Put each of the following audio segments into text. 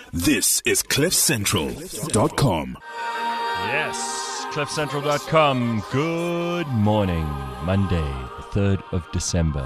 This is CliffCentral.com. Yes, CliffCentral.com. Good morning, Monday, the 3rd of December.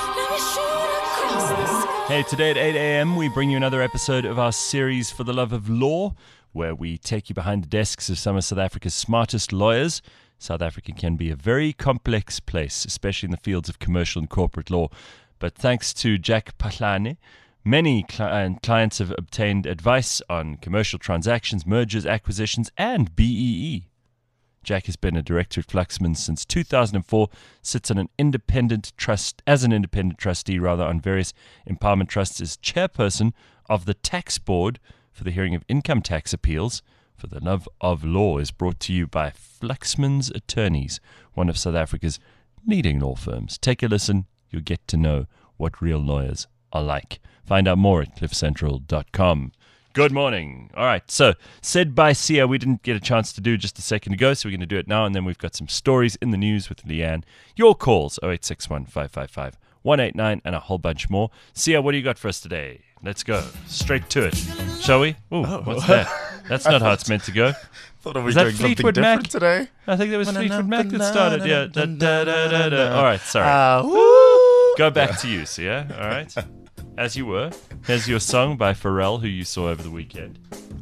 Hey, today at 8 a.m. we bring you another episode of our series For the Love of Law, where we take you behind the desks of some of South Africa's smartest lawyers. South Africa can be a very complex place, especially in the fields of commercial and corporate law. But thanks to Jack Pahlane, many clients have obtained advice on commercial transactions, mergers, acquisitions, and BEE. Jack has been a director at Fluxman since 2004, sits on an independent trust as an independent trustee on various empowerment trusts, is chairperson of the tax board for the hearing of income tax appeals. For the Love of Law is brought to you by Fluxman's Attorneys, one of South Africa's leading law firms. Take a listen, you'll get to know what real lawyers are like. Find out more at cliffcentral.com. Good morning. All right, so said by Sia, we didn't get a chance to do just a second ago, so we're going to do it now, and then we've got some stories in the news with Leanne. Your calls, 0861 555 189, and a whole bunch more. Sia, what do you got for us today? Let's go. Straight to it. Shall we? Ooh, what's that? That's not how it's meant to go. Thought I was Is that doing Fleetwood something Mac different today. I think that was Fleetwood Mac that started. Yeah. All right, sorry. Go back to you, Sia. All right. As you were. Here's your song by Pharrell, who you saw over the weekend.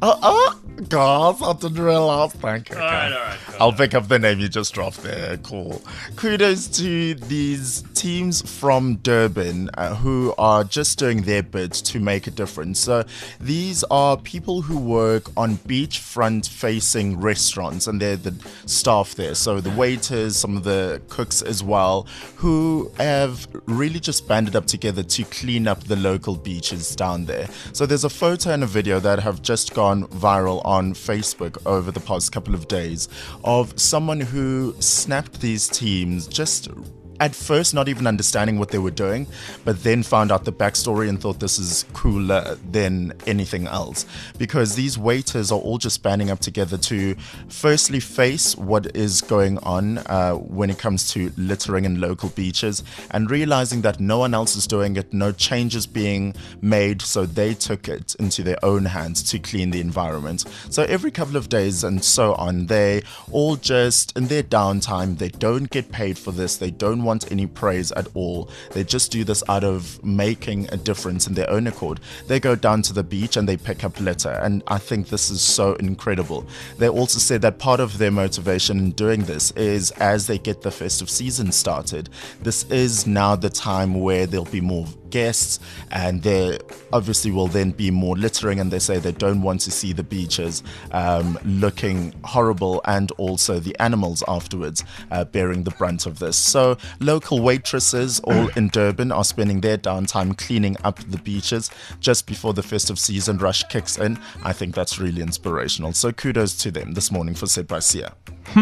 Guys, I didn't realize. Thank you. All right. I'll pick up the name you just dropped there. Cool. Kudos to these teams from Durban who are just doing their bit to make a difference. So these are people who work on beachfront facing restaurants, and they're the staff there. So the waiters, some of the cooks as well, who have really just banded up together to clean up the local beaches down there. So there's a photo and a video that have just gone viral on Facebook over the past couple of days of someone who snapped these teams just at first not even understanding what they were doing, but then found out the backstory and thought this is cooler than anything else, because these waiters are all just banding up together to firstly face what is going on when it comes to littering in local beaches, and realizing that no one else is doing it, no changes being made, so they took it into their own hands to clean the environment. So every couple of days and so on, they all just in their downtime, they don't get paid for this, they don't want any praise at all. They just do this out of making a difference in their own accord. They go down to the beach and they pick up litter, and I think this is so incredible. They also said that part of their motivation in doing this is as they get the festive season started, this is now the time where there'll be more guests, and there obviously will then be more littering, and they say they don't want to see the beaches looking horrible, and also the animals afterwards bearing the brunt of this. So local waitresses all in Durban are spending their downtime cleaning up the beaches just before the festive season rush kicks in. I think that's really inspirational, so kudos to them this morning for Said by Sia.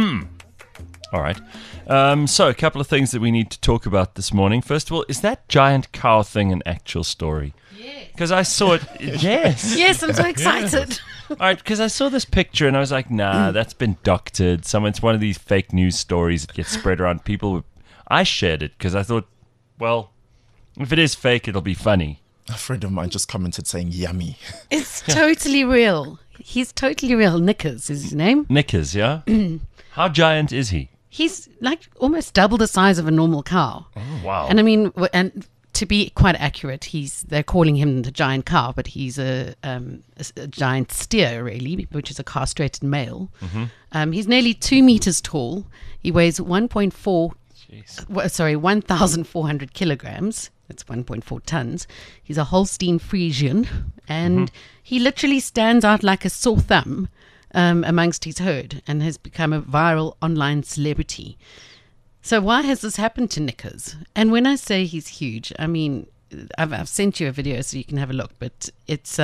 All right. So a couple of things that we need to talk about this morning. First of all, is that giant cow thing an actual story? Yes. Because I saw it. Yes. Yes, I'm so excited. All right, because I saw this picture and I was like, nah, that's been doctored. It's one of these fake news stories that gets spread around. I shared it because I thought, well, if it is fake, it'll be funny. A friend of mine just commented saying yummy. It's totally real. He's totally real. Knickers is his name. Knickers, yeah? How giant is he? He's like almost double the size of a normal cow. Oh, wow. And I mean, and to be quite accurate, they're calling him the giant cow, but he's a giant steer, really, which is a castrated male. Mm-hmm. He's nearly 2 meters tall. He weighs 1,400 kilograms. That's 1.4 tons. He's a Holstein Friesian, and he literally stands out like a sore thumb amongst his herd, and has become a viral online celebrity. So why has this happened to Knickers? And when I say he's huge, I mean, I've sent you a video so you can have a look, but it's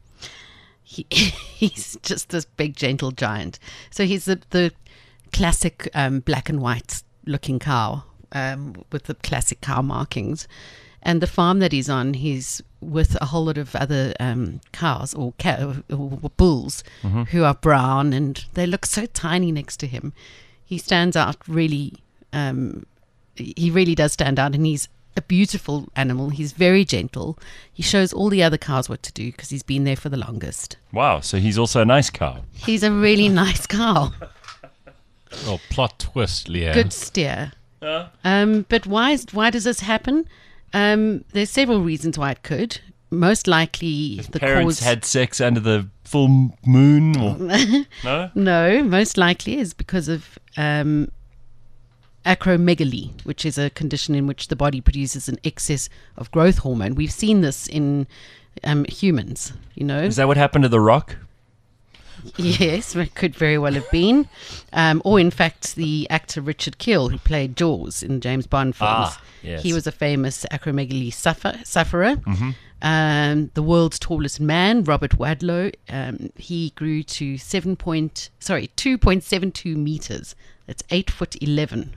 he's just this big, gentle giant. So he's the classic black and white looking cow with the classic cow markings. And the farm that he's on, he's with a whole lot of other cows or bulls who are brown, and they look so tiny next to him. He stands out really. He really does stand out, and he's a beautiful animal. He's very gentle. He shows all the other cows what to do because he's been there for the longest. Wow, so he's also a nice cow. He's a really nice cow. Oh, plot twist, Leanne. Good steer. But why does this happen? There's several reasons why it could. Most likely the Parents cause... had sex under the full moon? Or... No? No, most likely is because of acromegaly, which is a condition in which the body produces an excess of growth hormone. We've seen this in humans, you know. Is that what happened to The Rock? Yes, it could very well have been. Or, in fact, the actor Richard Kiel, who played Jaws in James Bond films. Yes. He was a famous acromegaly sufferer. The world's tallest man, Robert Wadlow, he grew to 2.72 meters. That's 8'11".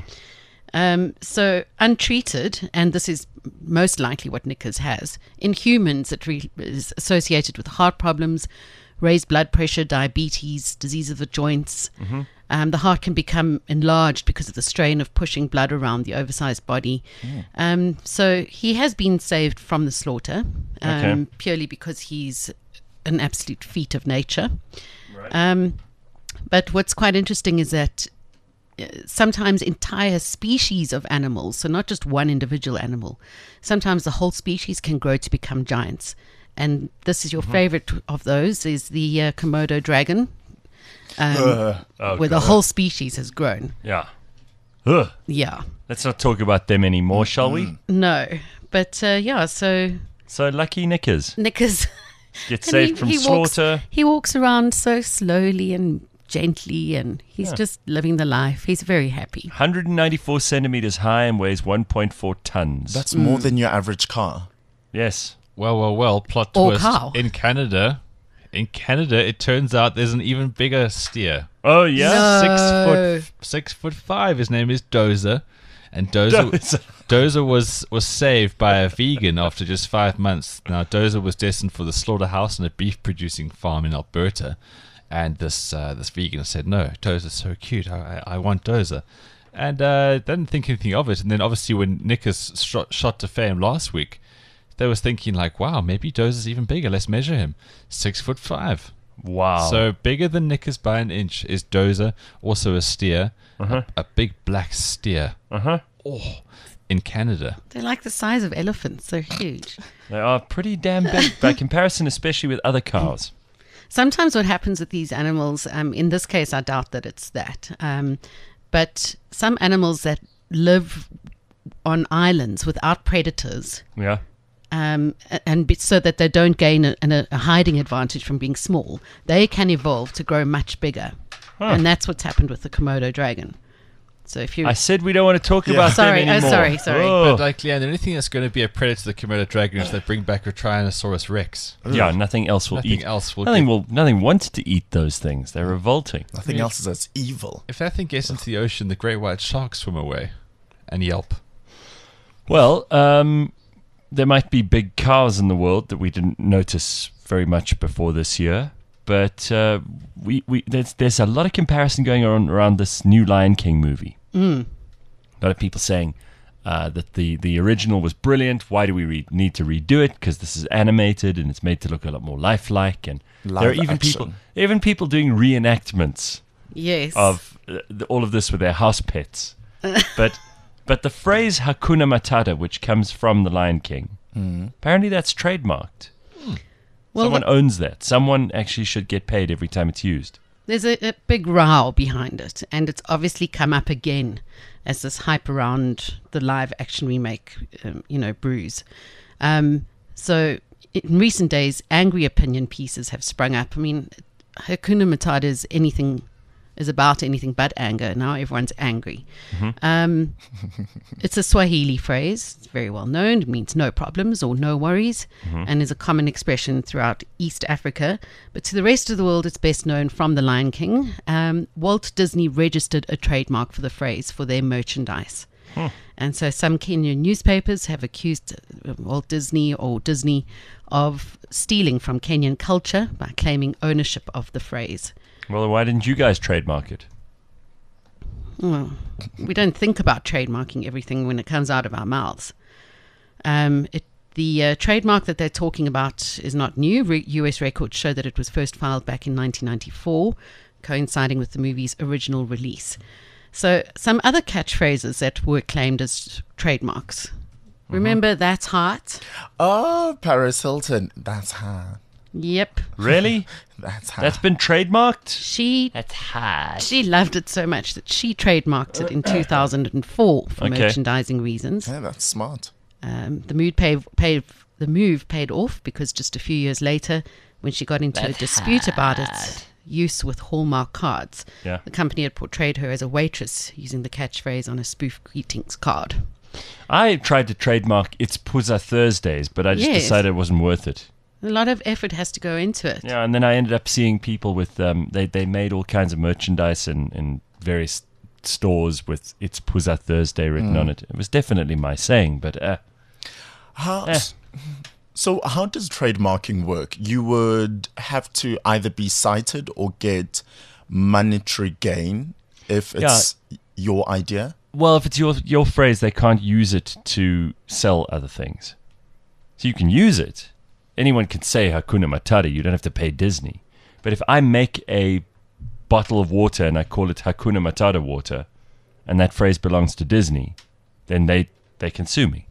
So untreated, and this is most likely what Knickers has, in humans it is associated with heart problems, raised blood pressure, diabetes, disease of the joints. The heart can become enlarged because of the strain of pushing blood around the oversized body. So he has been saved from the slaughter, purely because he's an absolute feat of nature. Right. But what's quite interesting is that sometimes entire species of animals, so not just one individual animal, sometimes the whole species can grow to become giants. And this is your favorite of those, is the Komodo dragon, where the whole species has grown. Yeah. Ugh. Yeah. Let's not talk about them anymore, shall we? No. But, so So lucky Knickers Knickers... get and saved from slaughter. He walks around so slowly and gently, and he's just living the life. He's very happy. 194 centimeters high and weighs 1.4 tons. That's more than your average car. Yes. Well, plot Or twist. cow. In Canada, it turns out there's an even bigger steer. Oh, yeah? No. 6'5". His name is Dozer. And Dozer was saved by a vegan after just 5 months. Now, Dozer was destined for the slaughterhouse and a beef-producing farm in Alberta. And this vegan said, no, Dozer's so cute. I want Dozer. And didn't think anything of it. And then obviously when Knickers shot to fame last week, they was thinking like, wow, maybe Dozer's even bigger. Let's measure him. 6'5". Wow. So bigger than Knickers by an inch is Dozer, also a steer, a big black steer. In Canada. They're like the size of elephants. They're huge. They are pretty damn big by comparison, especially with other cows. Sometimes what happens with these animals, in this case, I doubt that it's that. But some animals that live on islands without predators, Yeah. so that they don't gain a hiding advantage from being small, they can evolve to grow much bigger. And that's what's happened with the Komodo dragon. So if you... I said we don't want to talk about Sorry, them anymore. sorry. But like, Leanne, the only thing that's going to be a predator to the Komodo dragon is they bring back a Tyrannosaurus Rex. Yeah, nothing else will Nothing eat. else will Nothing wants to eat those things. They're revolting. Nothing else is as evil. If that thing gets into the ocean, the great white sharks swim away and yelp. Well, there might be big cows in the world that we didn't notice very much before this year. But there's a lot of comparison going on around this new Lion King movie. A lot of people saying that the original was brilliant. Why do we need to redo it? Because this is animated and it's made to look a lot more lifelike. And there are even people doing reenactments Yes. of all of this with their house pets. But the phrase Hakuna Matata, which comes from the Lion King, apparently that's trademarked. Well, Someone owns that. Someone actually should get paid every time it's used. there's a big row behind it, and it's obviously come up again as this hype around the live action remake, brews. So in recent days, angry opinion pieces have sprung up. I mean, Hakuna Matata is about anything but anger. Now everyone's angry. It's a Swahili phrase. It's very well known. It means no problems or no worries, and is a common expression throughout East Africa. But to the rest of the world, it's best known from The Lion King. Walt Disney registered a trademark for the phrase for their merchandise. And so some Kenyan newspapers have accused Walt Disney or Disney of stealing from Kenyan culture by claiming ownership of the phrase. Well, why didn't you guys trademark it? Well, we don't think about trademarking everything when it comes out of our mouths. The trademark that they're talking about is not new. US records show that it was first filed back in 1994, coinciding with the movie's original release. So some other catchphrases that were claimed as trademarks. Remember, that's hot? Oh, Paris Hilton. That's hot. Yep. Really? That's hot. That's been trademarked? That's hard. She loved it so much that she trademarked it in 2004 for Okay. merchandising reasons. Yeah, that's smart. The move paid off because just a few years later, when she got into a dispute about its use with Hallmark cards, Yeah. the company had portrayed her as a waitress using the catchphrase on a spoof greetings card. I tried to trademark It's Puzza Thursdays, but I just Yes. decided it wasn't worth it. A lot of effort has to go into it. Yeah, and then I ended up seeing people with they made all kinds of merchandise in various stores with It's Puzza Thursday written on it. It was definitely my saying, but So how does trademarking work? You would have to either be cited or get monetary gain if it's your idea. well, if it's your phrase, they can't use it to sell other things. So you can use it. Anyone can say Hakuna Matata. You don't have to pay Disney. But if I make a bottle of water and I call it Hakuna Matata water, and that phrase belongs to Disney, then they can sue me.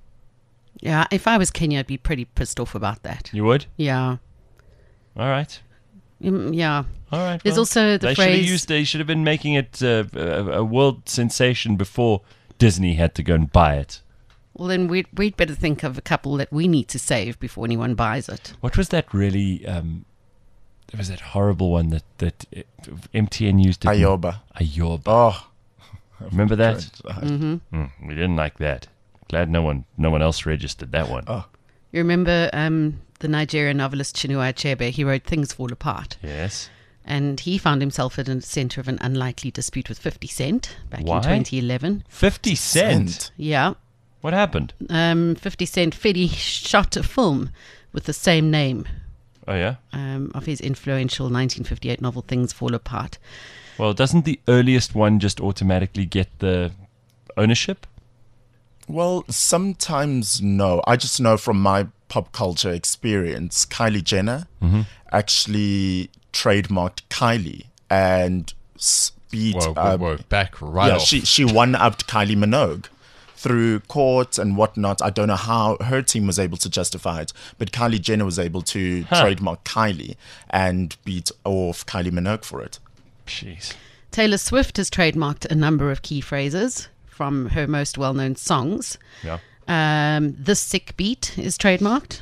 Yeah, if I was Kenya, I'd be pretty pissed off about that. You would? Yeah. All right. Yeah. All right. There's also the phrase... They should have been making it a world sensation before Disney had to go and buy it. Well, then we'd better think of a couple that we need to save before anyone buys it. What was that really... there was that horrible one that MTN used to... Ayoba. Ayoba. Oh. Remember that? Mm-hmm. We didn't like that. Glad no one else registered that one. Oh. You remember the Nigerian novelist Chinua Achebe? He wrote Things Fall Apart. Yes. And he found himself at the center of an unlikely dispute with 50 Cent back Why? in 2011. 50 Cent? Yeah. What happened? 50 Cent Fetty shot a film with the same name Oh, yeah? of his influential 1958 novel Things Fall Apart. Well, doesn't the earliest one just automatically get the ownership? Well, sometimes no. I just know from my pop culture experience, Kylie Jenner actually trademarked Kylie and beat... Whoa. Back right yeah, off. she one-upped Kylie Minogue through court and whatnot. I don't know how her team was able to justify it, but Kylie Jenner was able to trademark Kylie and beat off Kylie Minogue for it. Jeez. Taylor Swift has trademarked a number of key phrases from her most well-known songs. Yeah. This Sick Beat is trademarked.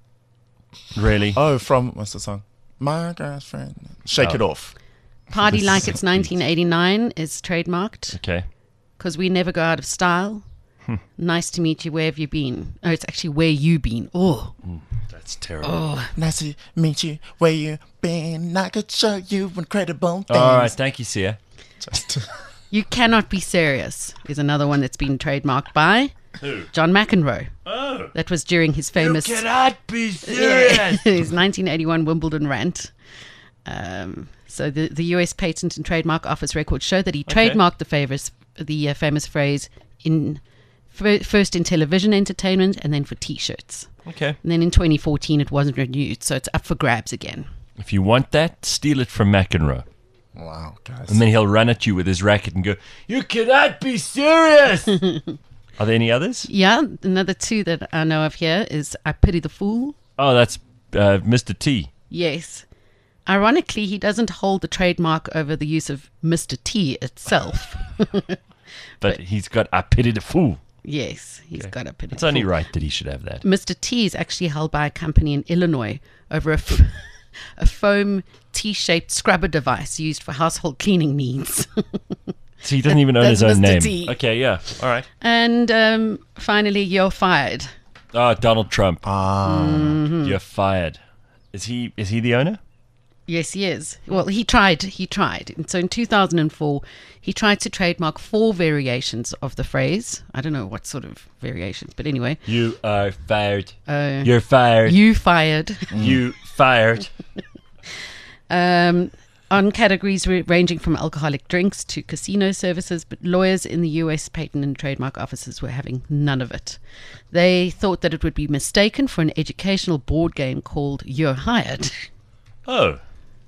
Really? Oh, from, what's the song? My girlfriend. Shake It Off. Party This Like Sick It's 1989 is trademarked. Okay. Because We Never Go Out of Style. Nice to meet you. Where have you been? Oh, it's actually Where You Been. Oh, That's terrible. Nice to meet you. Where you been? I could show you incredible things. All right. Thank you, Sia. Just You Cannot Be Serious is another one that's been trademarked by John McEnroe. Oh. That was during his famous cannot be serious. his 1981 Wimbledon rant. So the US Patent and Trademark Office records show that he trademarked the famous phrase first in television entertainment and then for T-shirts. Okay. And then in 2014 it wasn't renewed, so it's up for grabs again. If you want that, steal it from McEnroe. wow, guys. And then he'll run at you with his racket and go, "You cannot be serious." Are there any others? Yeah, another two that I know of here is I Pity the Fool. Oh, that's Mr. T. Yes. Ironically, he doesn't hold the trademark over the use of Mr. T itself. But he's got I Pity the Fool. Yes, he's got a pity. It's only right that he should have that. Mr. T is actually held by a company in Illinois over a foam T-shaped scrubber device used for household cleaning needs. So he doesn't even own his That's own Mr. name. T. Okay, yeah. All right. And finally, You're Fired. Oh, Donald Trump. You're fired. Is he the owner? Yes, he is. Well, he tried. And so in 2004, he tried to trademark 4 variations of the phrase. I don't know what sort of variations, but anyway. You are fired. You're fired. You fired. You fired. on categories ranging from alcoholic drinks to casino services, but lawyers in the US patent and trademark offices were having none of it. They thought that it would be mistaken for an educational board game called You're Hired. Oh.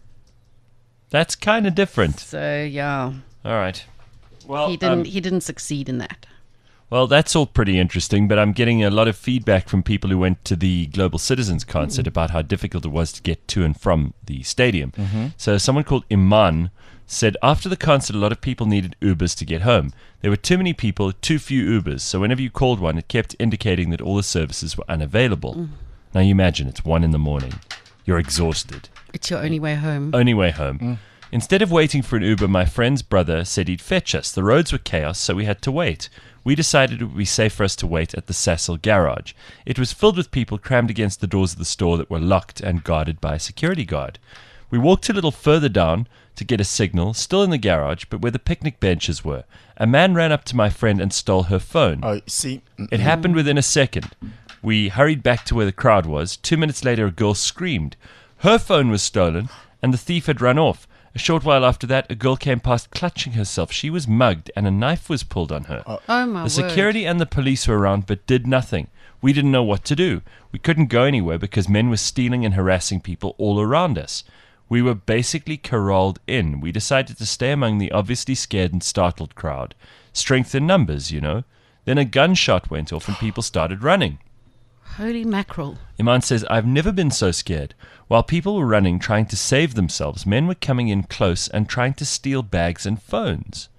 That's kind of different. So, yeah. All right. Well, He didn't succeed in that. Well, that's all pretty interesting, but I'm getting a lot of feedback from people who went to the Global Citizens concert about how difficult it was to get to and from the stadium. So someone called Iman said after the concert, a lot of people needed Ubers to get home. There were too many people, too few Ubers, so whenever you called one, it kept indicating that all the services were unavailable. Now you imagine it's 1 a.m. You're exhausted. It's your only way home. Only way home. Instead of waiting for an Uber, my friend's brother said he'd fetch us. The roads were chaos, so we had to wait. We decided it would be safe for us to wait at the Sasol garage. It was filled with people crammed against the doors of the store that were locked and guarded by a security guard. We walked a little further down to get a signal, still in the garage, but where the picnic benches were. A man ran up to my friend and stole her phone. Oh, see? It happened within a second. We hurried back to where the crowd was. 2 minutes later, a girl screamed. Her phone was stolen, and the thief had run off. A short while after that, a girl came past clutching herself. She was mugged, and a knife was pulled on her. Oh, my word. The security and the police were around, but did nothing. We didn't know what to do. We couldn't go anywhere because men were stealing and harassing people all around us. We were basically corralled in. We decided to stay among the obviously scared and startled crowd. Strength in numbers, you know. Then a gunshot went off and people started running. Holy mackerel. Iman says, I've never been so scared. While people were running, trying to save themselves, men were coming in close and trying to steal bags and phones.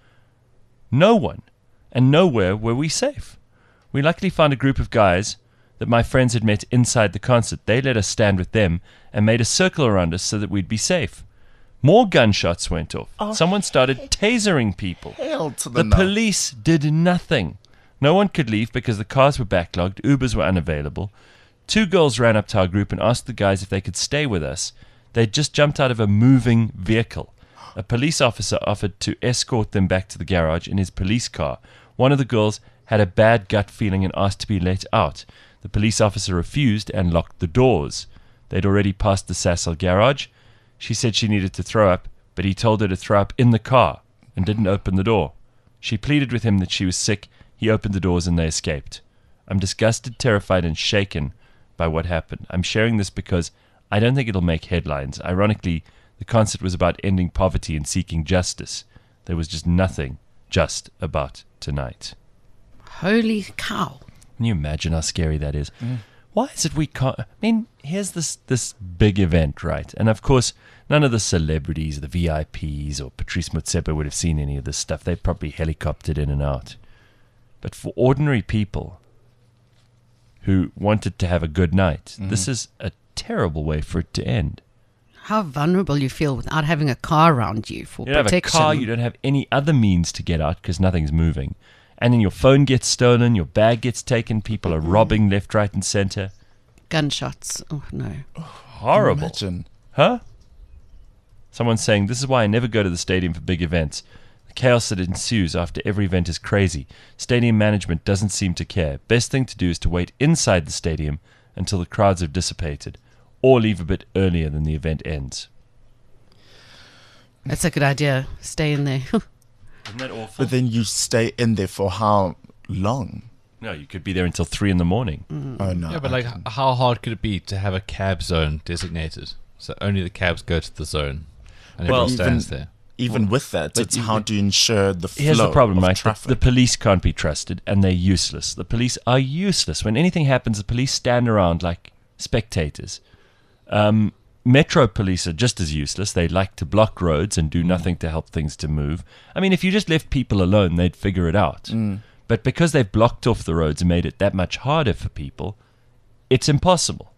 No one and nowhere were we safe. We luckily found a group of guys that my friends had met inside the concert. They let us stand with them and made a circle around us so that we'd be safe. More gunshots went off. Someone started tasering people. Hell to The no. police did nothing. No one could leave because the cars were backlogged, Ubers were unavailable. 2 girls ran up to our group and asked the guys if they could stay with us. They'd just jumped out of a moving vehicle. A police officer offered to escort them back to the garage in his police car. One of the girls had a bad gut feeling and asked to be let out. The police officer refused and locked the doors. They'd already passed the Sasol garage. She said she needed to throw up, but he told her to throw up in the car and didn't open the door. She pleaded with him that she was sick. He opened the doors and they escaped. I'm disgusted, terrified, and shaken by what happened. I'm sharing this because I don't think it'll make headlines. Ironically, the concert was about ending poverty and seeking justice. There was just nothing just about tonight. Holy cow. Can you imagine how scary that is? Why is it we can't... I mean, here's this big event, right? And of course, none of the celebrities, the VIPs, or Patrice Motsepe would have seen any of this stuff. They probably helicoptered in and out. But for ordinary people who wanted to have a good night, this is a terrible way for it to end. How vulnerable you feel without having a car around you for You don't protection. have a car, you don't have any other means to get out because nothing's moving. And then your phone gets stolen, your bag gets taken, people are robbing left, right, and center. Gunshots. Oh, no. Horrible. Imagine. Huh? Someone's saying, this is why I never go to the stadium for big events. The chaos that ensues after every event is crazy. Stadium management doesn't seem to care. Best thing to do is to wait inside the stadium until the crowds have dissipated, or leave a bit earlier than the event ends. That's a good idea. Stay in there. Isn't that awful? But then you stay in there for how long? No, you could be there until 3 a.m. Oh, no. Yeah, but I like, can't. how hard could it be to have a cab zone designated? So only the cabs go to the zone, and Well, everyone stands there. Even with that, but it's how to ensure the flow Here's the problem, of right? traffic. The police can't be trusted, and they're useless. The police are useless. When anything happens, the police stand around like spectators. Metro police are just as useless. They like to block roads and do nothing to help things to move. I mean, if you just left people alone, they'd figure it out. But because they've blocked off the roads and made it that much harder for people, it's impossible.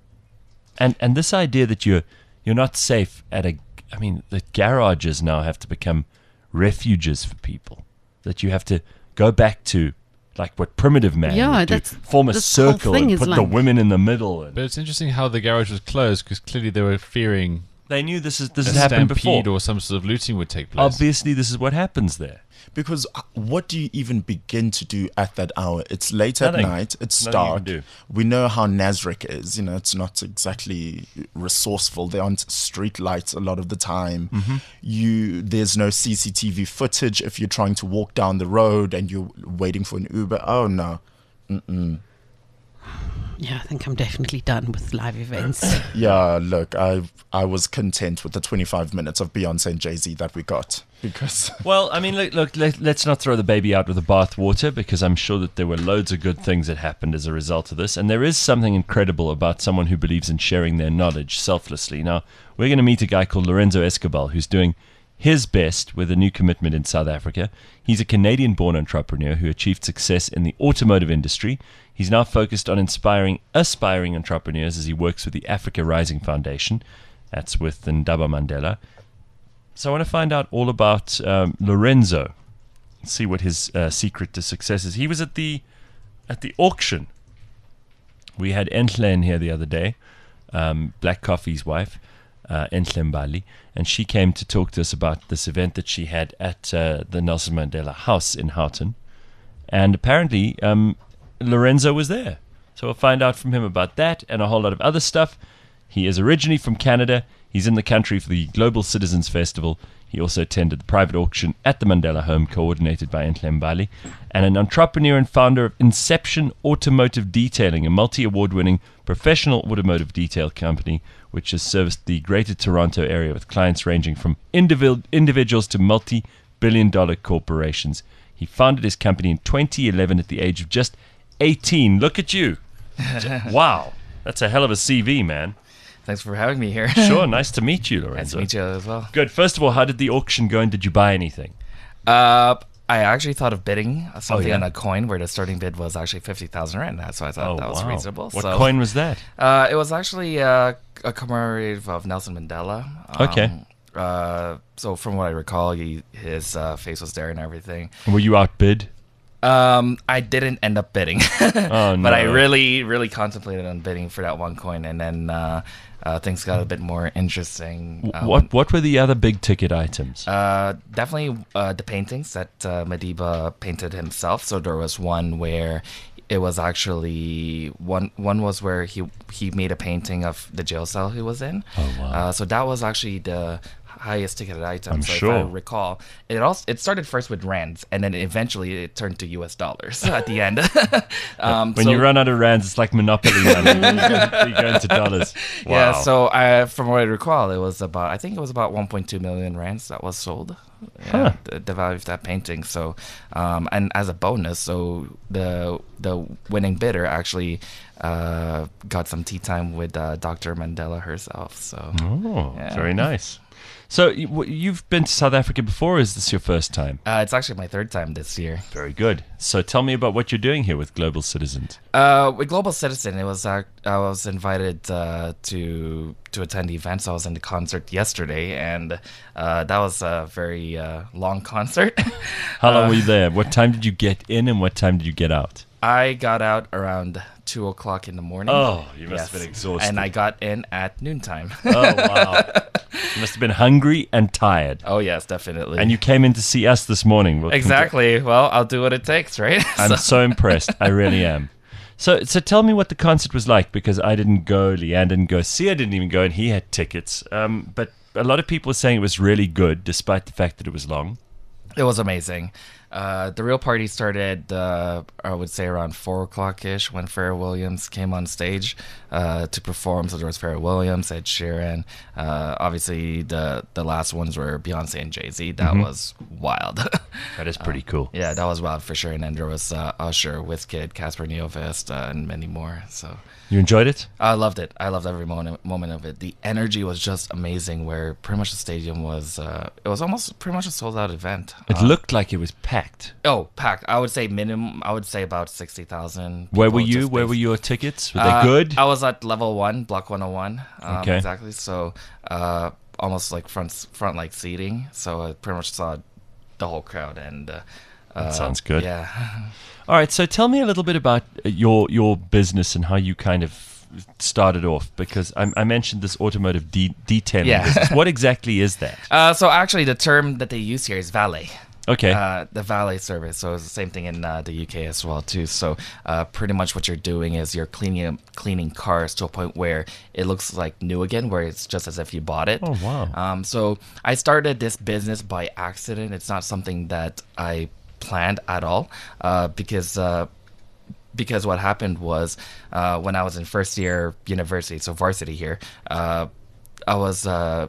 And this idea that you're not safe at the garages now have to become refuges for people. That you have to go back to like what primitive man Yeah, would do. that's- Form a this whole circle thing and is put the like- women in the middle. And, But it's interesting how the garage was closed because clearly they were fearing They knew this had a happened stampede before. or some sort of looting would take place. Obviously, this is what happens there. Because what do you even begin to do at that hour? It's late Nothing. at night. It's Nothing you dark. can do. We know how Nasrec is. It's not exactly resourceful. There aren't street lights a lot of the time. Mm-hmm. There's no CCTV footage if you're trying to walk down the road and you're waiting for an Uber. Oh no. Yeah, I think I'm definitely done with live events. Yeah, look, I was content with the 25 minutes of Beyonce and Jay-Z that we got because Well, I mean, let's not throw the baby out with the bathwater, because I'm sure that there were loads of good things that happened as a result of this. And there is something incredible about someone who believes in sharing their knowledge selflessly. Now, we're going to meet a guy called Lorenzo Escobar, who's doing his best with a new commitment in South Africa. He's a Canadian-born entrepreneur who achieved success in the automotive industry. He's now focused on inspiring aspiring entrepreneurs as he works with the Africa Rising Foundation. That's with Ndaba Mandela. So I want to find out all about Lorenzo, see what his secret to success is. He was at the auction. We had Enhle in here the other day, Black Coffee's wife, Enhle Mbali, and she came to talk to us about this event that she had at the Nelson Mandela House in Houghton. And apparently Lorenzo was there. So we'll find out from him about that and a whole lot of other stuff. He is originally from Canada. He's in the country for the Global Citizens Festival. He also attended the private auction at the Mandela Home, coordinated by Enhle Mbali, and an entrepreneur and founder of Inception Automotive Detailing, a multi-award-winning professional automotive detail company which has serviced the Greater Toronto area with clients ranging from individuals to multi-billion-dollar corporations. He founded his company in 2011 at the age of just 18. Look at you. Wow. That's a hell of a CV, man. Thanks for having me here. Sure. Nice to meet you, Nice Lorenzo. to meet you as well. Good. First of all, how did the auction go and did you buy anything? I actually thought of bidding something yeah? on a coin where the starting bid was actually 50,000 rand. So I thought that was reasonable. What so, coin was that? It was actually a commemorative of Nelson Mandela. Okay. So from what I recall, his face was there and everything. Were you outbid? I didn't end up bidding, Oh, no. but I really, really contemplated on bidding for that one coin, and then things got a bit more interesting. What were the other big ticket items? Definitely the paintings that Madiba painted himself. So there was one where it was actually one was where he made a painting of the jail cell he was in. Oh, wow. So that was actually the highest ticketed item. I'm so sure. if I recall, it started first with rands, and then eventually it turned to US dollars at the end. When you run out of rands, it's like Monopoly money. you go into dollars. Wow. Yeah, so from what I recall, I think it was about 1.2 million rands that was sold. Yeah, the value of that painting. So, and as a bonus, so the winning bidder actually got some tea time with Dr. Mandela herself. So, yeah. Very nice. So you've been to South Africa before, or is this your first time? It's actually my third time this year. Very good. So tell me about what you're doing here with Global Citizens. With Global Citizen, I was invited to attend the event. So I was in the concert yesterday, and that was a very long concert. How long were you there? What time did you get in and what time did you get out? I got out around 2 o'clock in the morning. Oh, you must have been exhausted. And I got in at noontime. Oh, wow. You must have been hungry and tired. Oh, yes, definitely. And you came in to see us this morning. Exactly. Well, I'll do what it takes, right? I'm so impressed. I really am. So tell me what the concert was like, because I didn't go, Leanne didn't go, Sia didn't even go, and he had tickets. But a lot of people were saying it was really good, despite the fact that it was long. It was amazing. The real party started, I would say, around 4 o'clock-ish when Pharrell Williams came on stage to perform. So there was Pharrell Williams, Ed Sheeran. Obviously, the last ones were Beyonce and Jay-Z. That was wild. That is pretty cool. Yeah, that was wild for sure. And then there was Usher, Wizkid, Casper Nyovest, and many more. So You enjoyed it? I loved it. I loved every moment of it. The energy was just amazing, where pretty much the stadium was, it was almost pretty much a sold-out event. It looked like it was packed. Oh, packed. I would say about 60,000. Where were you? Where were your tickets? Were they good? I was at level 1, block 101. Okay. Exactly. So almost like front like seating. So I pretty much saw the whole crowd. And that sounds good. Yeah. All right, so tell me a little bit about your business and how you kind of started off? Because I mentioned this automotive detailing Yeah. business. What exactly is that? So actually, the term that they use here is valet. Okay. The valet service. So it's the same thing in the UK as well too. So pretty much what you're doing is you're cleaning cars to a point where it looks like new again, where it's just as if you bought it. Oh, wow. So I started this business by accident. It's not something that I planned at all, because what happened was when I was in first year university, so varsity here, I was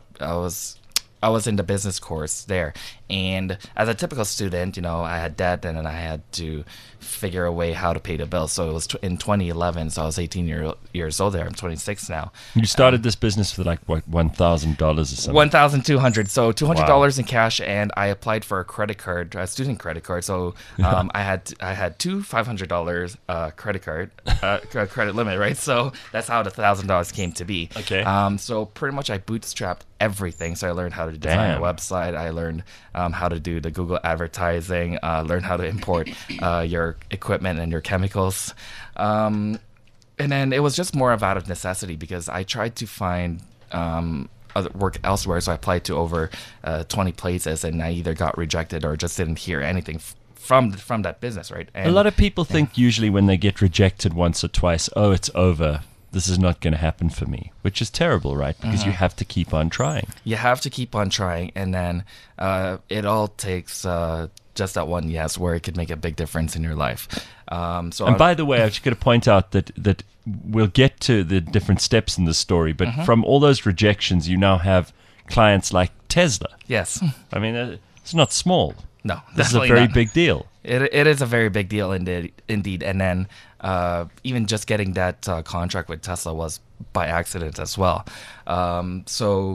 in the business course there, and as a typical student, I had debt, and then I had to figure a way how to pay the bill. So it was in 2011, so I was 18 years old there. I'm 26 now. You started this business for like what, $1,000 or something? $1,200, so $200 in cash, and I applied for a credit card, a student credit card. So I had two $500 credit limit, right? So that's how the $1,000 came to be. Okay. So pretty much I bootstrapped everything. So I learned how to design a website. I learned how to do the Google advertising. Learned how to import your equipment and your chemicals. And then it was just more out of necessity, because I tried to find other work elsewhere. So I applied to over 20 places, and I either got rejected or just didn't hear anything from that business, right? And a lot of people think usually when they get rejected once or twice, oh, it's over. This is not going to happen for me, which is terrible, right? Because you have to keep on trying. You have to keep on trying, and then it all takes just that one yes, where it could make a big difference in your life. And by the way, I've just got to point out that we'll get to the different steps in the story, but from all those rejections, you now have clients like Tesla. Yes. I mean, it's not small. No, this is a very big deal. It is a very big deal indeed. And then even just getting that contract with Tesla was by accident as well. So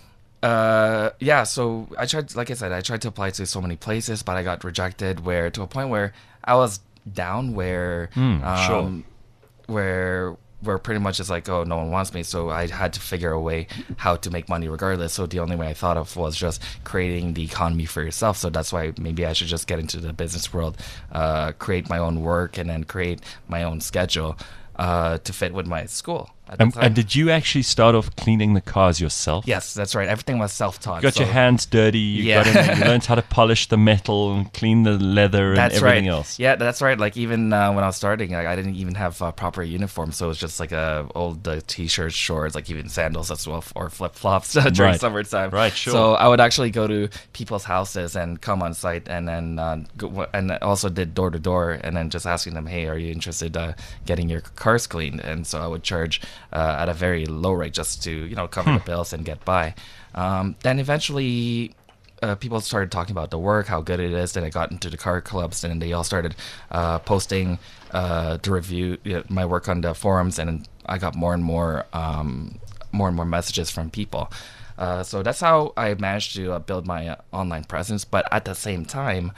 I tried, like I said, I tried to apply to so many places, but I got rejected to a point where I was down, where pretty much it's like, oh, no one wants me. So I had to figure a way how to make money regardless. So the only way I thought of was just creating the economy for yourself. So that's why maybe I should just get into the business world, create my own work, and then create my own schedule to fit with my school. And did you actually start off cleaning the cars yourself? Yes, that's right. Everything was self-taught. You got your hands dirty. You learned how to polish the metal and clean the leather and everything else. Yeah, that's right. Like even when I was starting, I didn't even have proper uniform, so it was just like old t-shirts, shorts, like even sandals as well, or flip-flops during summertime. Right, sure. So I would actually go to people's houses and come on site, and then and also did door-to-door, and then just asking them, hey, are you interested getting your cars cleaned? And so I would charge at a very low rate just to cover the bills and get by. Then eventually people started talking about the work, how good it is. Then I got into the car clubs, and they all started posting to review my work on the forums, and I got more and more messages from people. So that's how I managed to build my online presence. But at the same time,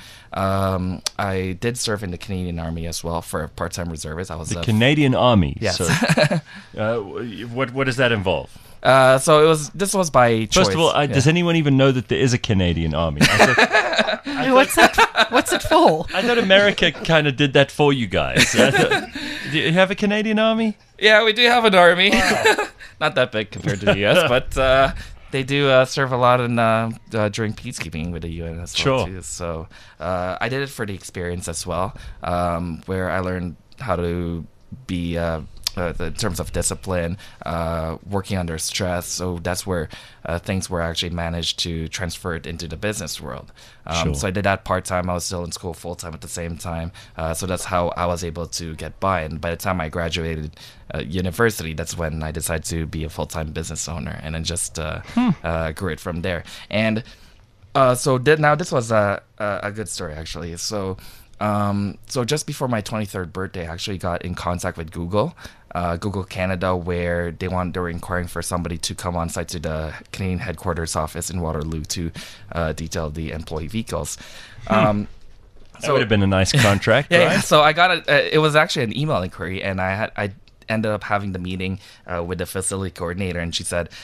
I did serve in the Canadian Army as well for a part-time reservist. I was the Canadian Army. Yes. So, what does that involve? So this was by choice. First of all, does anyone even know that there is a Canadian Army? What's it for? I thought America kind of did that for you guys. Do you have a Canadian Army? Yeah, we do have an army. Wow. Not that big compared to the U.S., but they do serve a lot during peacekeeping with the UN as well, too. So I did it for the experience as well, where I learned how to be in terms of discipline, working under stress. So that's where things were actually managed to transfer it into the business world. So I did that part-time. I was still in school full-time at the same time. So that's how I was able to get by. And by the time I graduated university, that's when I decided to be a full-time business owner, and then just grew it from there. And now this was a good story, actually. So just before my 23rd birthday, I actually got in contact with Google Canada, where they were inquiring for somebody to come on site to the Canadian headquarters office in Waterloo to detail the employee vehicles. That would have been a nice contract, right? Yeah, so I got it was actually an email inquiry, and I ended up having the meeting with the facility coordinator, and she said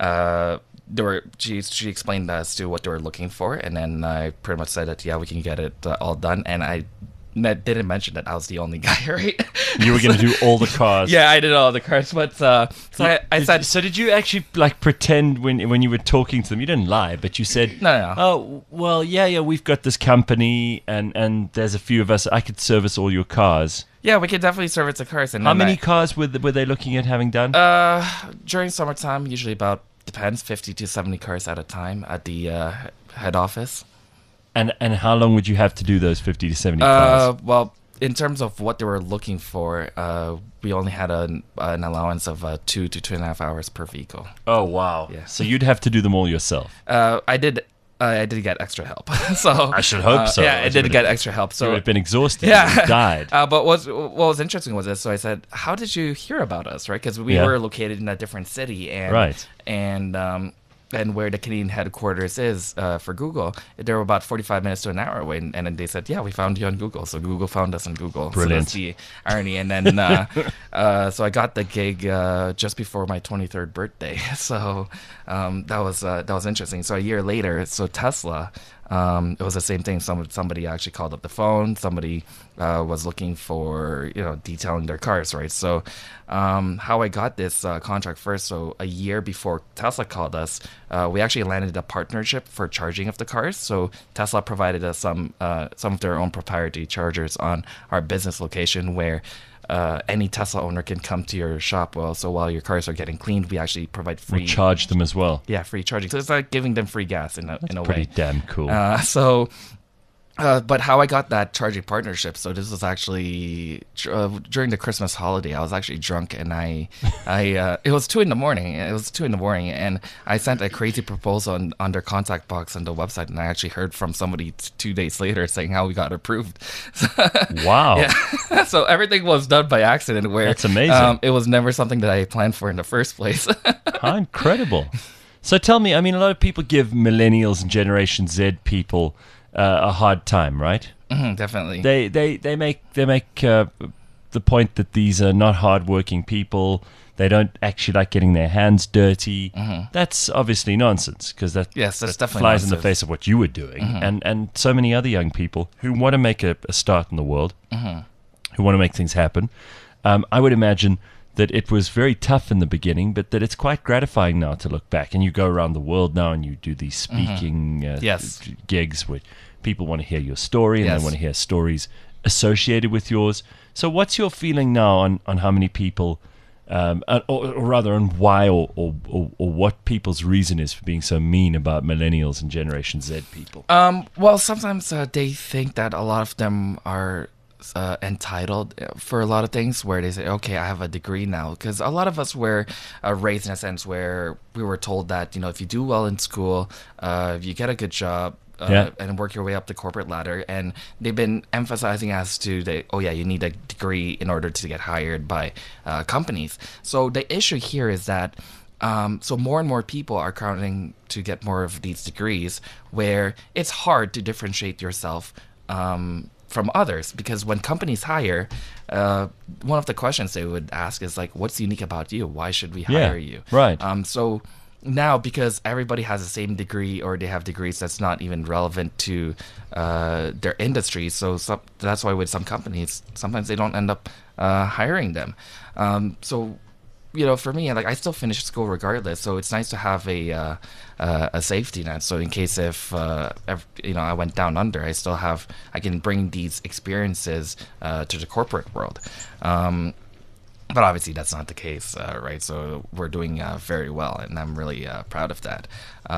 she explained as to what they were looking for, and then I pretty much said that we can get it all done, and I didn't mention that I was the only guy, right? You were going to do all the cars. Yeah, I did all the cars, but I said, So did you actually like pretend when you were talking to them? You didn't lie, but you said, No. Oh, well, yeah, we've got this company, and there's a few of us. I could service all your cars. yeah, we could definitely service the cars. And How then many cars were they looking at having done? during summertime, usually about, depends, 50 to 70 cars at a time at the head office. And how long would you have to do those 50 to 70 cars? Well, in terms of what they were looking for, we only had an allowance of 2 to 2.5 hours per vehicle. Oh, wow. Yeah. So you'd have to do them all yourself. I did get extra help. So I should hope so. Yeah, I did get extra help. You So would have been exhausted. yeah, You would have died. But what was interesting was this. So I said, "How did you hear about us?" Right? Because we Yeah. were located in a different city, and Right. and where the Canadian headquarters is for Google, they were about 45 minutes to an hour away. And then they said, "Yeah, we found you on Google." So Google found us on Google. Brilliant. So that's the irony. And then so I got the gig just before my 23rd birthday. So that was interesting. So a year later, so Tesla. It was the same thing. Somebody actually called up the phone. Somebody was looking for detailing their cars, right? So how I got this contract first. So a year before Tesla called us, we actually landed a partnership for charging of the cars. So Tesla provided us some of their own proprietary chargers on our business location where. Any Tesla owner can come to your shop. Well, so while your cars are getting cleaned, we actually provide free We'll charge them as well. yeah, free charging. So it's like giving them free gas in a Pretty way. damn cool. But how I got that charging partnership, so this was actually during the Christmas holiday. I was actually drunk, and it was 2 a.m. It was 2 a.m, and I sent a crazy proposal on their contact box on the website, and I actually heard from somebody 2 days later saying how we got approved. Wow. Yeah. So everything was done by accident. Where That's amazing. It was never something that I planned for in the first place. How incredible. So tell me, I mean, a lot of people give millennials and Generation Z people a hard time, right? Definitely. They make the point that these are not hardworking people. They don't actually like getting their hands dirty. That's obviously nonsense because that Yes, that's that definitely flies in the nonsense. face of what you were doing, and so many other young people who want to make a start in the world, who want to make things happen. I would imagine that it was very tough in the beginning, but that it's quite gratifying now to look back. And you go around the world now and you do these speaking Yes. gigs where people want to hear your story and Yes. they want to hear stories associated with yours. So what's your feeling now on how many people, or rather on why or what people's reason is for being so mean about millennials and Generation Z people? Well, sometimes they think that a lot of them are entitled for a lot of things where they say, okay, I have a degree now. Because a lot of us were raised in a sense where we were told that, if you do well in school, if you get a good job, and work your way up the corporate ladder. And they've been emphasizing as to you need a degree in order to get hired by companies. So the issue here is that so more and more people are crowding to get more of these degrees where it's hard to differentiate yourself from others, because when companies hire, one of the questions they would ask is like, what's unique about you? Why should we hire you? Right. So now, because everybody has the same degree or they have degrees that's not even relevant to their industry, so that's why with some companies, sometimes they don't end up hiring them. For me, like I still finished school regardless, so it's nice to have a safety net. So in case if I went down under, I can bring these experiences to the corporate world. But obviously that's not the case, right? So we're doing very well, and I'm really proud of that.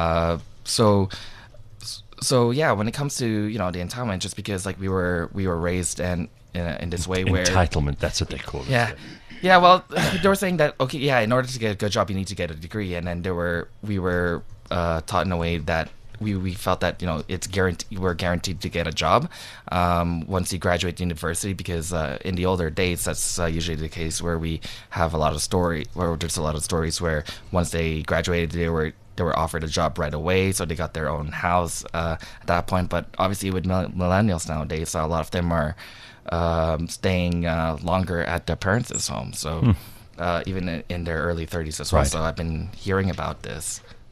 So yeah, when it comes to the entitlement, just because like we were raised and in this way where Entitlement, that's what they call it. Yeah, well, they were saying that, okay, yeah, in order to get a good job, you need to get a degree. And then we were taught in a way that we felt that, it's we're guaranteed to get a job once you graduate university, because in the older days, that's usually the case where we have there's a lot of stories where once they graduated, they were offered a job right away, so they got their own house at that point. But obviously with millennials nowadays, a lot of them are staying longer at their parents' home, so even in their early 30s as well. Right. So I've been hearing about this.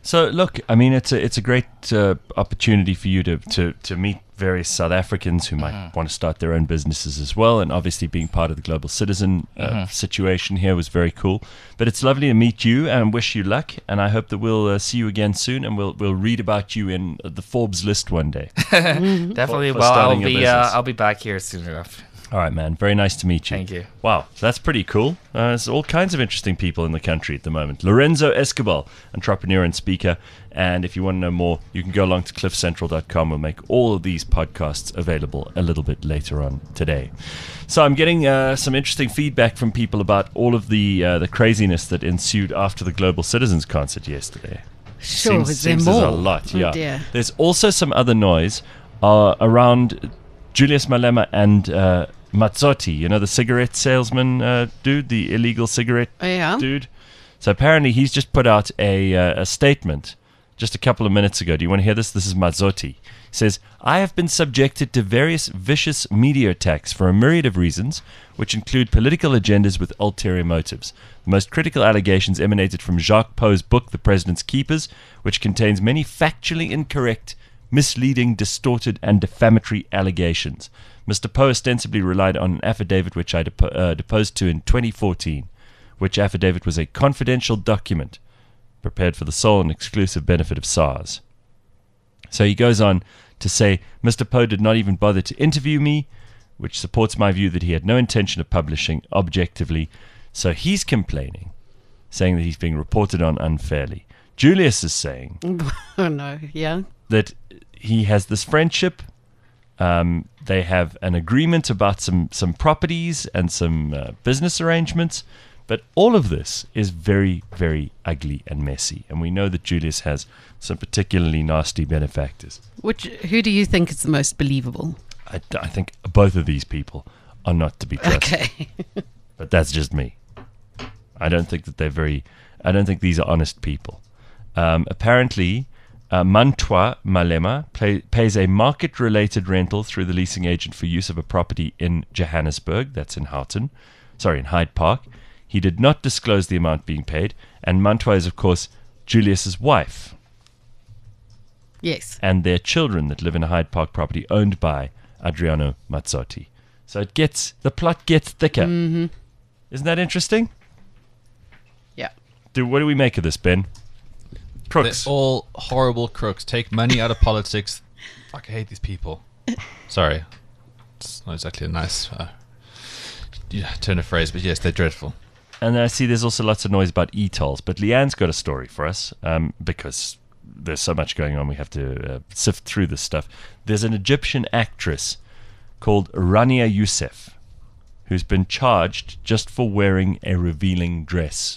So look, I mean, it's a great opportunity for you to meet various South Africans who might want to start their own businesses as well, and obviously being part of the Global Citizen situation here was very cool. But it's lovely to meet you and wish you luck, and I hope that we'll see you again soon, and we'll read about you in the Forbes list one day. Definitely. For Well, starting a business. I'll be back here soon enough. All right, man. Very nice to meet you. Thank you. Wow, so that's pretty cool. There's all kinds of interesting people in the country at the moment. Lorenzo Escobar, entrepreneur and speaker. And if you want to know more, you can go along to cliffcentral.com. We'll make all of these podcasts available a little bit later on today. So I'm getting some interesting feedback from people about all of the craziness that ensued after the Global Citizens concert yesterday. Sure, is there seems more? there's a lot, Oh, yeah. dear. There's also some other noise around Julius Malema and Mazzotti, you know, the cigarette salesman dude, the illegal cigarette Oh, yeah? dude. So apparently he's just put out a statement just a couple of minutes ago. Do you want to hear this? This is Mazzotti. He says, I have been subjected to various vicious media attacks for a myriad of reasons, which include political agendas with ulterior motives. The most critical allegations emanated from Jacques Poe's book, The President's Keepers, which contains many factually incorrect, misleading, distorted, and defamatory allegations. Mr. Poe ostensibly relied on an affidavit which I deposed to in 2014, which affidavit was a confidential document prepared for the sole and exclusive benefit of SARS. So he goes on to say, Mr. Poe did not even bother to interview me, which supports my view that he had no intention of publishing objectively. So he's complaining, saying that he's being reported on unfairly. Julius is saying Oh, no. Yeah? that he has this friendship. They have an agreement about some properties and some business arrangements. But all of this is very, very ugly and messy. And we know that Julius has some particularly nasty benefactors. Who do you think is the most believable? I think both of these people are not to be trusted. Okay. But that's just me. I don't think that I don't think these are honest people. Apparently, Mantwa Malema pays a market-related rental through the leasing agent for use of a property in Johannesburg. That's in in Hyde Park. He did not disclose the amount being paid, and Mantwa is, of course, Julius's wife. Yes. And their children that live in a Hyde Park property owned by Adriano Mazzotti. So the plot gets thicker. Mm-hmm. Isn't that interesting? Yeah. What do we make of this, Ben? Crooks. They're all horrible crooks. Take money out of politics. Fuck, I hate these people. Sorry. It's not exactly a nice turn of phrase, but yes, they're dreadful. And I see there's also lots of noise about e-tolls, but Leanne's got a story for us because there's so much going on. We have to sift through this stuff. There's an Egyptian actress called Rania Youssef who's been charged just for wearing a revealing dress.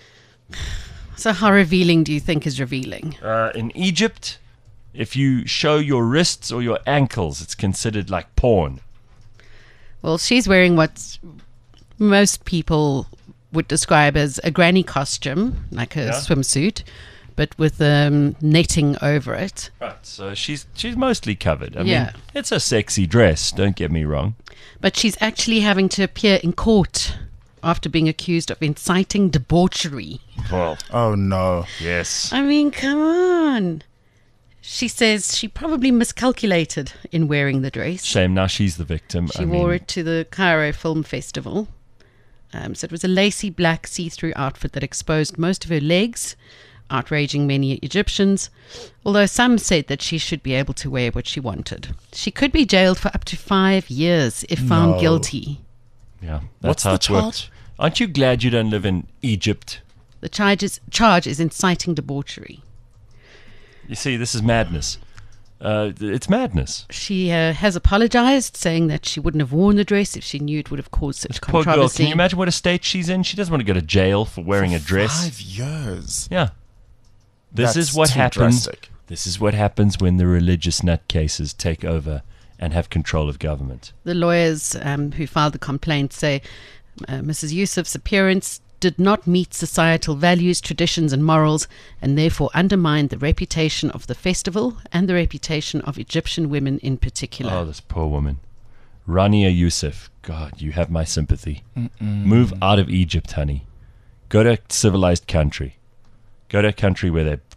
So how revealing do you think is revealing? In Egypt, if you show your wrists or your ankles, it's considered like porn. Well, she's wearing what most people would describe as a granny costume, like a swimsuit, but with netting over it. Right, so she's mostly covered. I Yeah. mean, it's a sexy dress, don't get me wrong. But she's actually having to appear in court after being accused of inciting debauchery. Well, Oh no. yes. I mean, come on. She says she probably miscalculated in wearing the dress. Shame, now she's the victim. She wore it to the Cairo Film Festival. So it was a lacy black see-through outfit that exposed most of her legs, outraging many Egyptians, although some said that she should be able to wear what she wanted. She could be jailed for up to 5 years if found guilty. Yeah, What's that's how the it's charge? worked. Aren't you glad you don't live in Egypt? The charge is inciting debauchery. You see, this is madness. It's madness. She has apologized, saying that she wouldn't have worn the dress if she knew it would have caused such Poor girl, controversy. can you imagine what a state she's in? She doesn't want to go to jail for wearing a dress. 5 years. Yeah. This That's is what too happens. drastic. This is what happens when the religious nutcases take over and have control of government. The lawyers who filed the complaint say Mrs. Youssef's appearance did not meet societal values, traditions and morals, and therefore undermined the reputation of the festival and the reputation of Egyptian women in particular. Oh, this poor woman. Rania Youssef. God, you have my sympathy. Move out of Egypt, honey. Go to a civilized country. Go to a country where they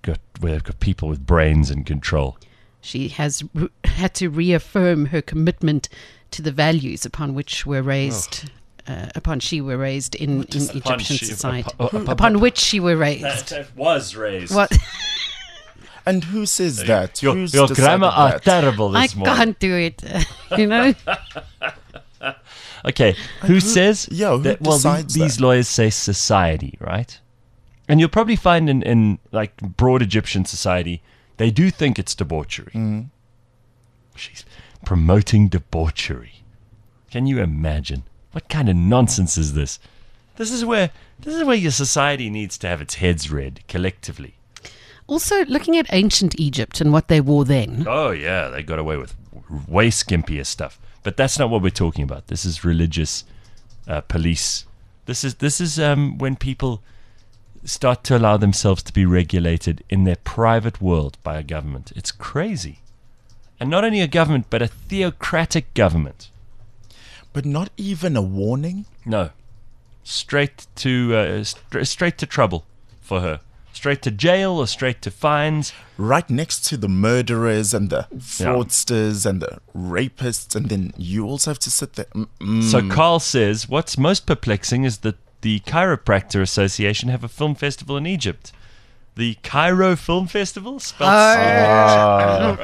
where they've got people with brains in control. She has had to reaffirm her commitment to the values upon which we're raised. Upon in Egyptian society. Upon which she were raised. That was raised. What? And who says that? Your Who's grammar decided are that? terrible I this morning. can't do it. You know? Okay, who says? Yeah, who that, decides these that? lawyers say society, right? And you'll probably find in like broad Egyptian society, they do think it's debauchery. She's promoting debauchery. Can you imagine? What kind of nonsense is this? This is where your society needs to have its heads read collectively. Also, looking at ancient Egypt and what they wore then. Oh yeah, they got away with way skimpier stuff. But that's not what we're talking about. This is religious police. This is when people start to allow themselves to be regulated in their private world by a government. It's crazy. And not only a government, but a theocratic government. But not even a warning? No. Straight to trouble for her. Straight to jail or straight to fines. Right next to the murderers and the fraudsters and the rapists, and then you also have to sit there. So Carl says, what's most perplexing is that the Chiropractor Association have a film festival in Egypt. The Cairo Film Festival? Yeah,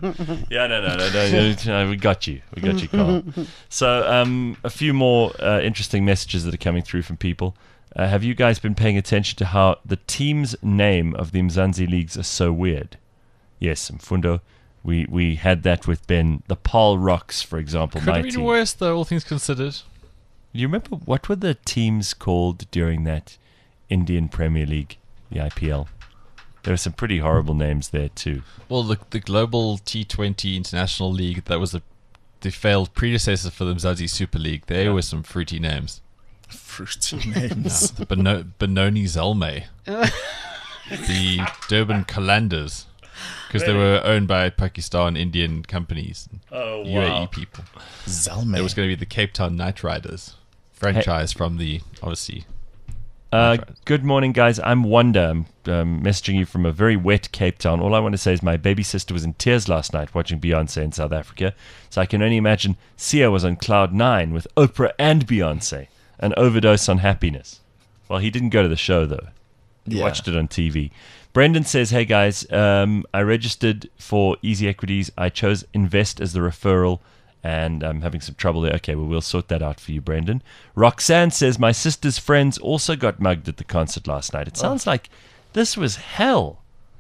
no. We got you, Carl. So a few more interesting messages that are coming through from people. Have you guys been paying attention to how the team's name of the Mzansi Leagues are so weird? Yes, Mfundo. We had that with Ben. The Paul Rocks, for example. Could have been worse, though, all things considered. Do you remember what were the teams called during that Indian Premier League, the IPL? There were some pretty horrible names there too. Well, the Global T20 International League, that was the failed predecessor for the Mzansi Super League. There were some fruity names. Fruity names. Benoni Zalmay. The Durban Kalandars. Because they were owned by Pakistan Indian companies. UAE people. Zalmay. It was going to be the Cape Town Knight Riders franchise from the, obviously... Good morning, guys. I'm Wanda. I'm messaging you from a very wet Cape Town. All I want to say is my baby sister was in tears last night watching Beyonce in South Africa. So I can only imagine Sia was on cloud 9 with Oprah and Beyonce. An overdose on happiness. Well, he didn't go to the show, though. He watched it on TV. Brendan says, hey, guys, I registered for Easy Equities. I chose Invest as the referral, and I'm having some trouble there. Okay, well, we'll sort that out for you, Brendan. Roxanne says, my sister's friends also got mugged at the concert last night. It sounds like this was hell.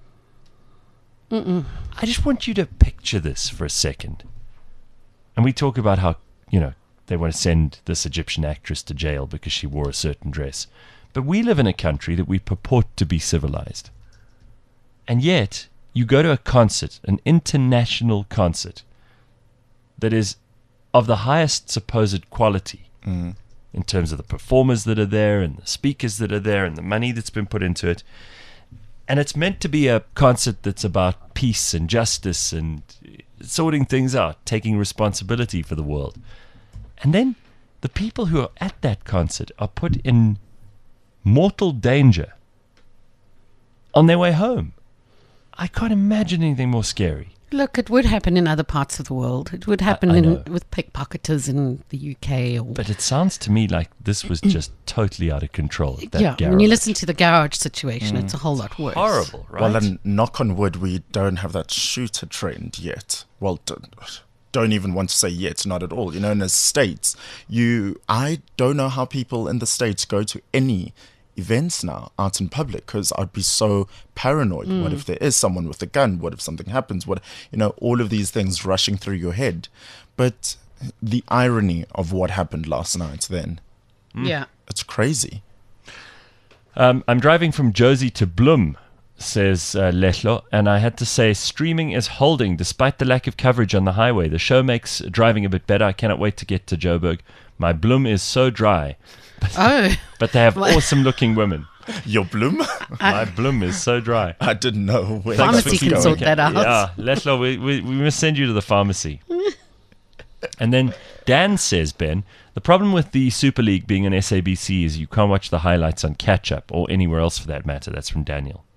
I just want you to picture this for a second. And we talk about how, they want to send this Egyptian actress to jail because she wore a certain dress. But we live in a country that we purport to be civilized. And yet, you go to a concert, an international concert, that is of the highest supposed quality in terms of the performers that are there and the speakers that are there and the money that's been put into it. And it's meant to be a concert that's about peace and justice and sorting things out, taking responsibility for the world. And then the people who are at that concert are put in mortal danger on their way home. I can't imagine anything more scary. Look, it would happen in other parts of the world. It would happen with pickpocketers in the UK. But it sounds to me like this was just totally out of control. That when you listen to the garage situation, it's a whole lot worse. Horrible, right? Well, and knock on wood, we don't have that shooter trend yet. Well, don't even want to say yet, not at all. In the States, I don't know how people in the States go to any events now out in public, because I'd be so paranoid. What if there is someone with a gun? What if something happens? All of these things rushing through your head. But the irony of what happened last night then. Yeah. It's crazy. I'm driving from Josie to Bloem, says Lehlo, and I had to say streaming is holding despite the lack of coverage on the highway. The show makes driving a bit better. I cannot wait to get to Joburg. My Bloem is so dry. But they have awesome-looking women. Your Bloem? My Bloem is so dry. I didn't know where Pharmacy can sort that out. Yeah, Lehlo, we must send you to the pharmacy. And then Dan says, Ben, the problem with the Super League being on SABC is you can't watch the highlights on catch-up or anywhere else for that matter. That's from Daniel.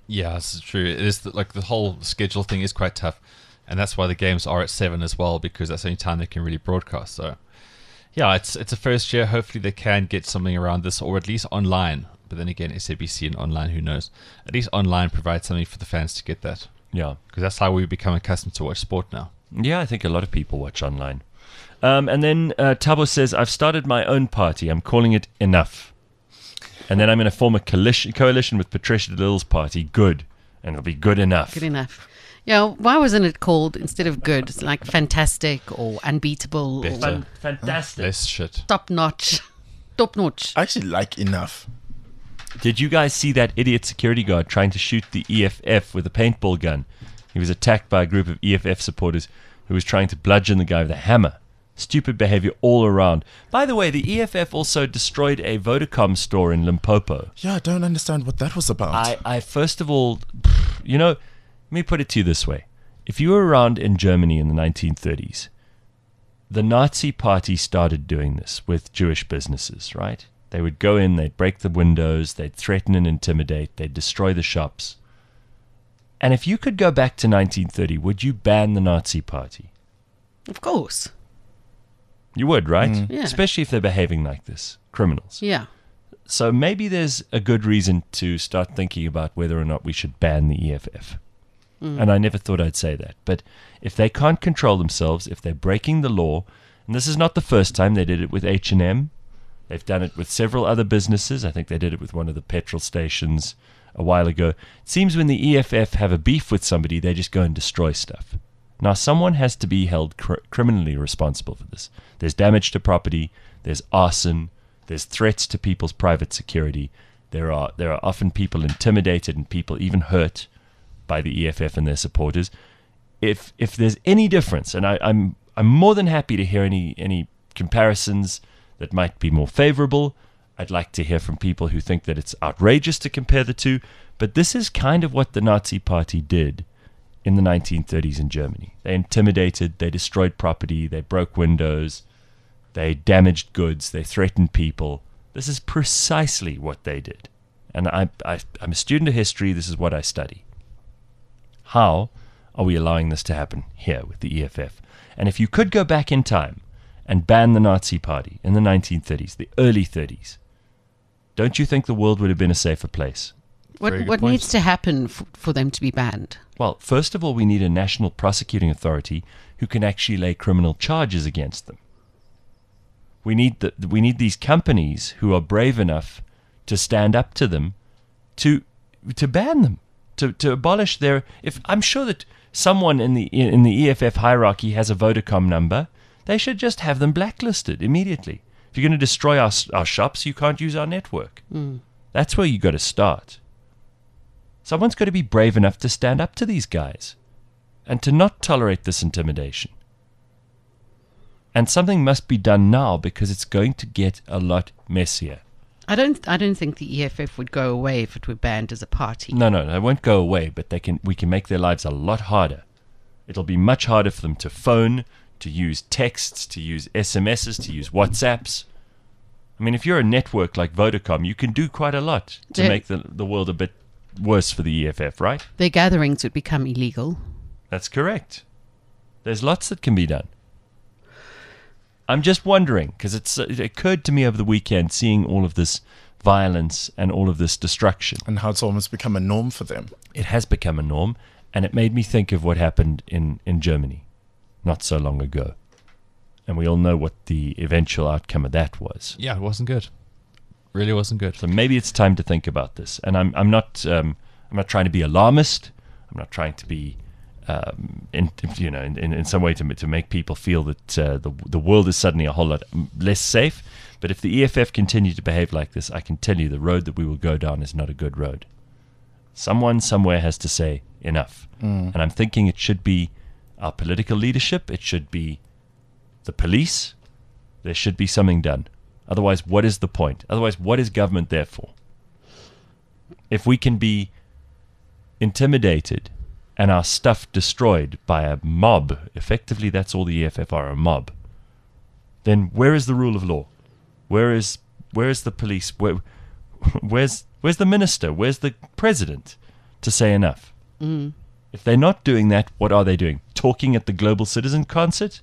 Yeah, this is true. It is like the whole schedule thing is quite tough, and that's why the games are at 7 as well, because that's the only time they can really broadcast. So, yeah, it's a first year. Hopefully, they can get something around this, or at least online. But then again, SABC and online, who knows? At least online provides something for the fans to get that. Yeah. Because that's how we become accustomed to watch sport now. Yeah, I think a lot of people watch online. And then Tabo says, I've started my own party. I'm calling it Enough. And then I'm going to form a coalition with Patricia de Lille's party, Good. And it'll be good enough. Good enough. Yeah, why wasn't it called, instead of good, it's like fantastic or unbeatable Better. or Fantastic. Less shit. top notch? Top notch. I actually like Enough. Did you guys see that idiot security guard trying to shoot the EFF with a paintball gun? He was attacked by a group of EFF supporters who was trying to bludgeon the guy with a hammer. Stupid behavior all around. By the way, the EFF also destroyed a Vodacom store in Limpopo. Yeah, I don't understand what that was about. I first of all, let me put it to you this way. If you were around in Germany in the 1930s, the Nazi party started doing this with Jewish businesses, right? They would go in, they'd break the windows, they'd threaten and intimidate, they'd destroy the shops. And if you could go back to 1930, would you ban the Nazi party? Of course. You would, right? Yeah. Especially if they're behaving like this, criminals. Yeah. So maybe there's a good reason to start thinking about whether or not we should ban the EFF. And I never thought I'd say that. But if they can't control themselves, if they're breaking the law, and this is not the first time they did it with H&M, they've done it with several other businesses. I think they did it with one of the petrol stations a while ago. It seems when the EFF have a beef with somebody, they just go and destroy stuff. Now, someone has to be held criminally responsible for this. There's damage to property, there's arson, there's threats to people's private security. There are often people intimidated and people even hurt by the EFF and their supporters. If there's any difference, and I'm more than happy to hear any comparisons that might be more favorable. I'd like to hear from people who think that it's outrageous to compare the two, but this is kind of what the Nazi Party did in the 1930s in Germany. They intimidated, they destroyed property, they broke windows, they damaged goods, they threatened people. This is precisely what they did. And I'm a student of history, this is what I study. How are we allowing this to happen here with the EFF? And if you could go back in time and ban the Nazi Party in the 1930s, the early 30s, don't you think the world would have been a safer place? What needs to happen for them to be banned? Well, first of all, we need a national prosecuting authority who can actually lay criminal charges against them. We need these companies who are brave enough to stand up to them, to ban them, to abolish their. If I'm sure that someone in the EFF hierarchy has a Vodacom number, they should just have them blacklisted immediately. If you're going to destroy our shops, you can't use our network. That's where you got to start. Someone's got to be brave enough to stand up to these guys and to not tolerate this intimidation. And something must be done now because it's going to get a lot messier. I don't think the EFF would go away if it were banned as a party. No, it won't go away, but we can make their lives a lot harder. It'll be much harder for them to phone, to use texts, to use SMSs, to use WhatsApps. I mean, if you're a network like Vodacom, you can do quite a lot to make the world a bit worse for the EFF, right? Their gatherings would become illegal. That's correct. There's lots that can be done. I'm just wondering, because it occurred to me over the weekend, seeing all of this violence and all of this destruction. And how it's almost become a norm for them. It has become a norm, and it made me think of what happened in Germany not so long ago. And we all know what the eventual outcome of that was. Yeah, it wasn't good. Really wasn't good. So maybe it's time to think about this. And I'm not trying to be alarmist. I'm not trying to be in some way to make people feel that the world is suddenly a whole lot less safe. But if the EFF continue to behave like this, I can tell you the road that we will go down is not a good road. Someone somewhere has to say enough. And I'm thinking it should be our political leadership. It should be the police. There should be something done. Otherwise, what is the point? Otherwise, what is government there for? If we can be intimidated and our stuff destroyed by a mob, effectively that's all the EFF are, a mob, then where is the rule of law? Where is the police? Where's the minister? Where's the president? to say enough. If they're not doing that, what are they doing? Talking at the Global Citizen Concert?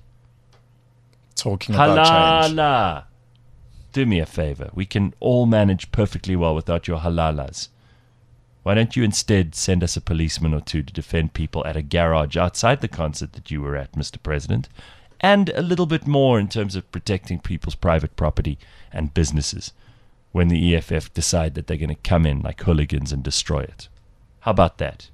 Talking about change. Halala. Do me a favor. We can all manage perfectly well without your halalas. Why don't you instead send us a policeman or two to defend people at a garage outside the concert that you were at, Mr. President? And a little bit more in terms of protecting people's private property and businesses when the EFF decide that they're going to come in like hooligans and destroy it. How about that?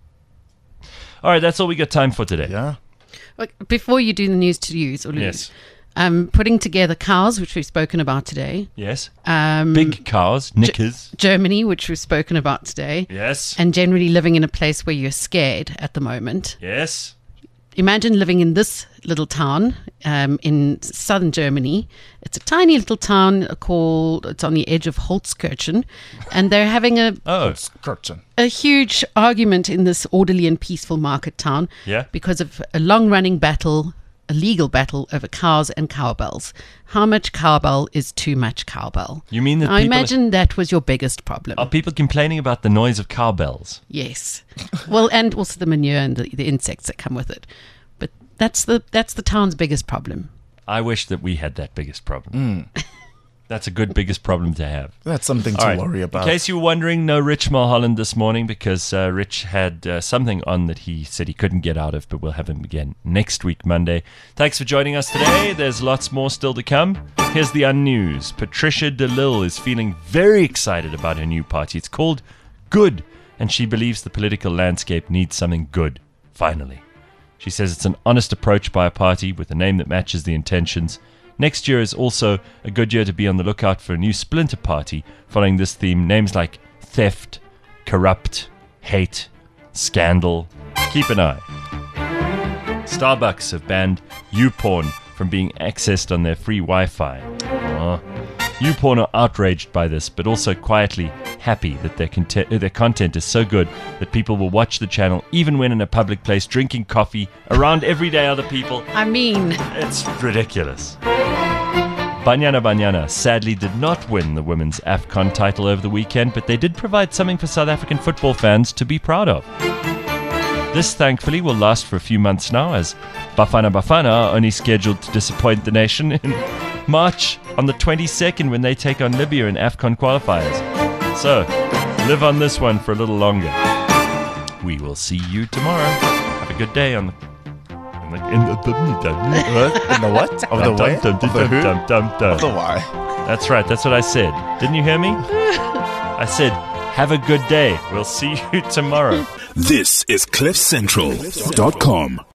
All right, that's all we got time for today. Yeah. Before you do the news to use or lose, Yes. putting together cows, which we've spoken about today. Yes. Um, Big cars, knickers. Germany, which we've spoken about today. Yes. And generally living in a place where you're scared at the moment. Yes. Imagine living in this little town in southern Germany. It's a tiny little town it's on the edge of Holzkirchen, and they're having Oh, Curtain. a huge argument in this orderly and peaceful market town yeah. because of a long-running battle, a legal battle over cows and cowbells. How much cowbell is too much cowbell? You mean that I people imagine that was your biggest problem. are people complaining about the noise of cowbells? Yes. Well, and also the manure and the insects that come with it. But that's the town's biggest problem. I wish that we had that biggest problem. That's a good biggest problem to have. That's something to All right. worry about. In case you were wondering, no Rich Mulholland this morning because Rich had something on that he said he couldn't get out of, but we'll have him again next week, Monday. Thanks for joining us today. There's lots more still to come. Here's the unnews. Patricia DeLille is feeling very excited about her new party. It's called Good, and she believes the political landscape needs something good, finally. She says it's an honest approach by a party with a name that matches the intentions. Next year is also a good year to be on the lookout for a new splinter party following this theme. Names like theft, corrupt, hate, scandal. Keep an eye. Starbucks have banned YouPorn from being accessed on their free Wi-Fi. YouPorn are outraged by this, but also quietly happy that their content is so good that people will watch the channel even when in a public place drinking coffee around everyday other people. I mean, It's ridiculous. Banyana Banyana sadly did not win the women's AFCON title over the weekend, but they did provide something for South African football fans to be proud of. This thankfully will last for a few months now, as Bafana Bafana are only scheduled to disappoint the nation in March on the 22nd when they take on Libya in AFCON qualifiers. So, live on this one for a little longer. We will see you tomorrow. Have a good day on the... In the what? Of the way? Of the who? Of the why? That's right, that's what I said. Didn't you hear me? I said, have a good day. We'll see you tomorrow. This is CliffCentral.com.